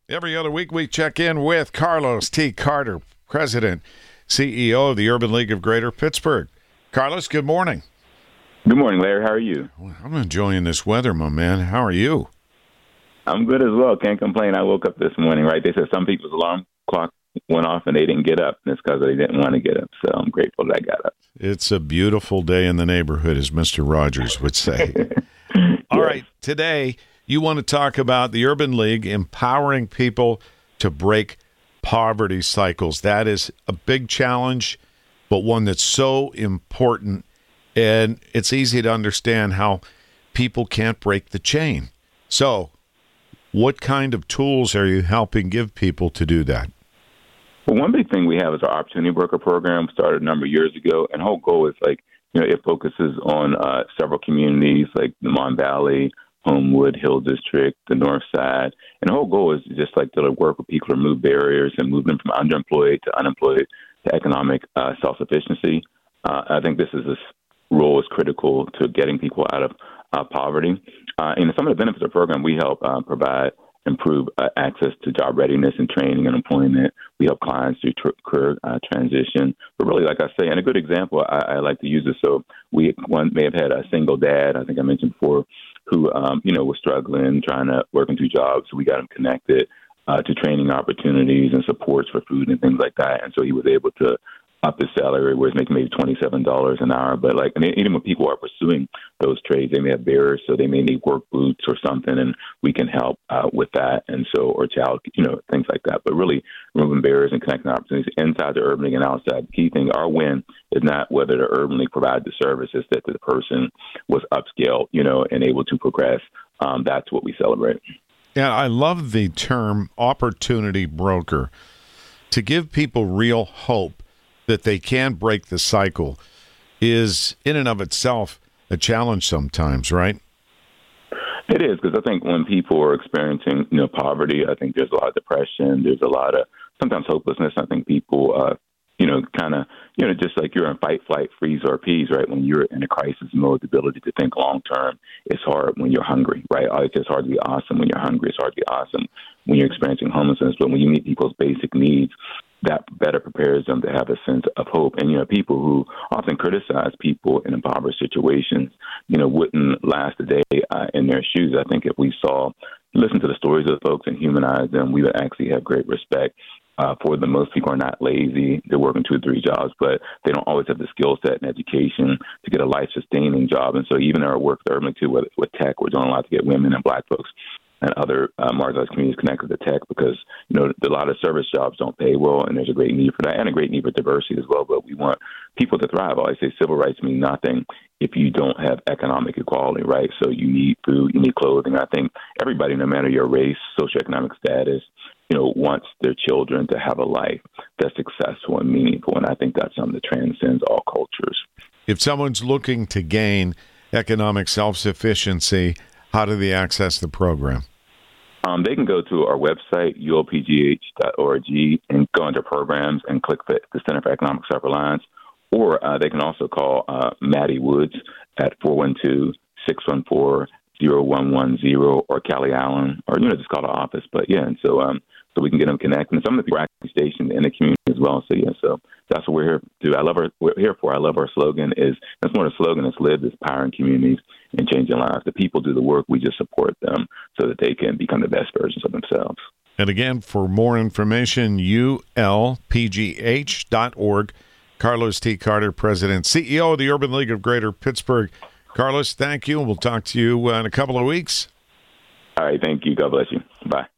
Every other week, we check in with Carlos T. Carter, President, CEO of the Urban League of Greater Pittsburgh. Carlos, good morning. Good morning, Larry. How are you? Well, I'm enjoying this weather, my man. How are you? I'm good as well. Can't complain. I woke up this morning, right? They said some people's alarm clock went off and they didn't get up. And it's because they didn't want to get up. So I'm grateful that I got up. It's a beautiful day in the neighborhood, as Mr. Rogers would say. All right, today you want to talk about the Urban League empowering people to break poverty cycles. That is a big challenge, but one that's so important. And it's easy to understand how people can't break the chain. So what kind of tools are you helping give people to do that? Well, one big thing we have is our Opportunity Worker program, started a number of years ago. And the whole goal is it focuses on several communities like the Mon Valley, Homewood, Hill District, the North Side. And the whole goal is just to work with people to remove barriers and move them from underemployed to unemployed to economic self-sufficiency. I think this role is critical to getting people out of poverty. And some of the benefits of the program, we help improve access to job readiness and training and employment. We help clients through career transition. But really, like I say, and a good example, I like to use this. So one may have had a single dad, I think I mentioned before, who was struggling, trying to work into jobs. So we got him connected to training opportunities and supports for food and things like that. And so he was able to up his salary, where he's making maybe $27 an hour. But even when people are pursuing those trades, they may have barriers, so they may need work boots or something, and we can help with that. And so, or child, things like that. But really, removing barriers and connecting opportunities inside the Urban League and outside. The key thing, our win is not whether the Urban League provided the service, it's that the person was upscaled, and able to progress. That's what we celebrate. Yeah, I love the term opportunity broker to give people real hope that they can break the cycle is in and of itself a challenge sometimes, right? It is, because I think when people are experiencing, poverty, I think there's a lot of depression. There's a lot of sometimes hopelessness. I think people, just like you're in fight, flight, freeze, or appease, right? When you're in a crisis mode, the ability to think long term is hard when you're hungry, right? It's hard to be awesome when you're hungry. It's hard to be awesome when you're experiencing homelessness. But when you meet people's basic needs, that better prepares them to have a sense of hope. And, people who often criticize people in impoverished situations, wouldn't last a day in their shoes. I think if we listen to the stories of folks and humanize them, we would actually have great respect for them. Most people are not lazy. They're working 2 or 3 jobs, but they don't always have the skill set and education to get a life-sustaining job. And so even our work urban too, with tech, we're doing a lot to get women and Black folks and other marginalized communities connected to tech, because, a lot of service jobs don't pay well, and there's a great need for that and a great need for diversity as well. But we want people to thrive. I always say civil rights mean nothing if you don't have economic equality, right? So you need food, you need clothing. I think everybody, no matter your race, socioeconomic status, wants their children to have a life that's successful and meaningful. And I think that's something that transcends all cultures. If someone's looking to gain economic self-sufficiency, how do they access the program? They can go to our website, ulpgh.org, and go into programs and click the Center for Economic Self-Reliance. Or they can also call Maddie Woods at 412-614-0110, or Callie Allen, or just call the office. But and so we can get them connected. And some of the people are actually stationed in the community as well. So that's what we're here to do. I love our slogan that's more the slogan is live is powering communities and changing lives. The people do the work. We just support them so that they can become the best versions of themselves. And again, for more information, ulpgh.org. Carlos T. Carter, President, CEO of the Urban League of Greater Pittsburgh. Carlos, thank you. We'll talk to you in a couple of weeks. All right. Thank you. God bless you. Bye.